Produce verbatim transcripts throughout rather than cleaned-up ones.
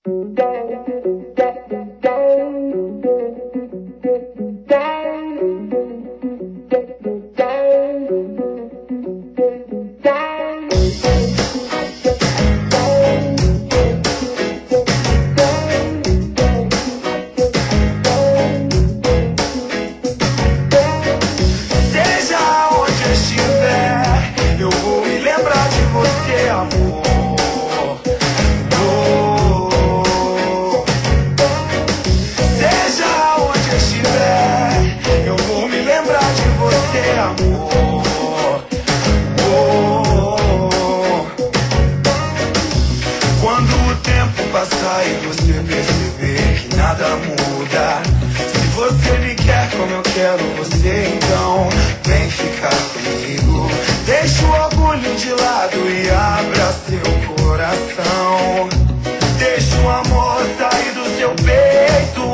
Quando o tempo passar e você perceber que nada muda, se você me quer como eu quero você, então vem ficar comigo. Deixa o orgulho de lado e abra seu coração. Deixa o amor sair do seu peito.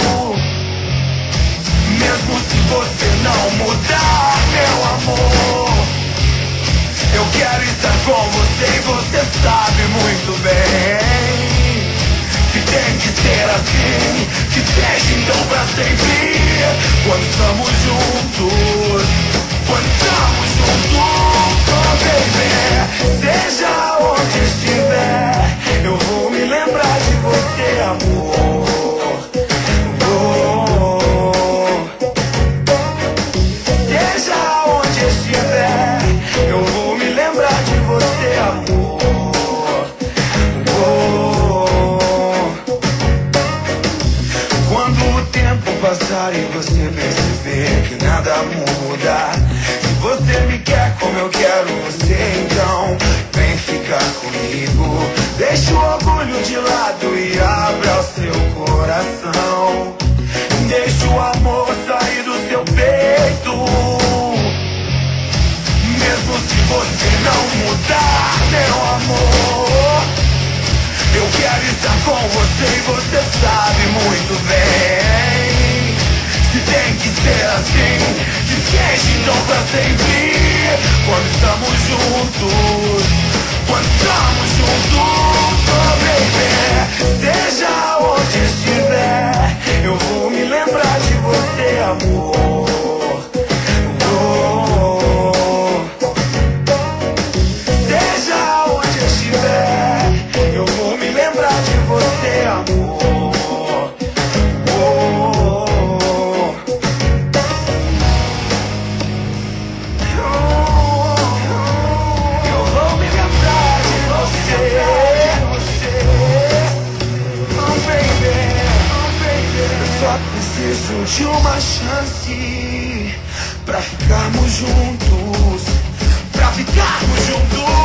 Mesmo se você não mudar, meu amor, eu quero estar com você e você sabe muito bem. Se tem que ser assim, que seja então pra sempre. Quando estamos juntos, quando estamos juntos, oh baby. Seja onde estiver, eu vou me lembrar de você, amor. Oh. Seja onde estiver, eu vou me lembrar de você, amor. Oh. Quando o tempo passar e você perceber que nada muda, se você me quer como eu quero você, então vem ficar comigo. Deixa o orgulho de lado e abra o seu coração. Deixa o amor sair do seu peito. Mesmo se você não mudar, meu amor, eu quero estar com você e você sabe muito bem. Se tem que ser assim, que seja então pra sempre. Quando estamos juntos, quando estamos juntos, oh baby. Seja onde estiver, eu vou me lembrar de você, amor. Você, amor. Oh, eu vou me lembrar de você. Oh, baby. Eu só preciso de uma chance pra ficarmos juntos, pra ficarmos juntos.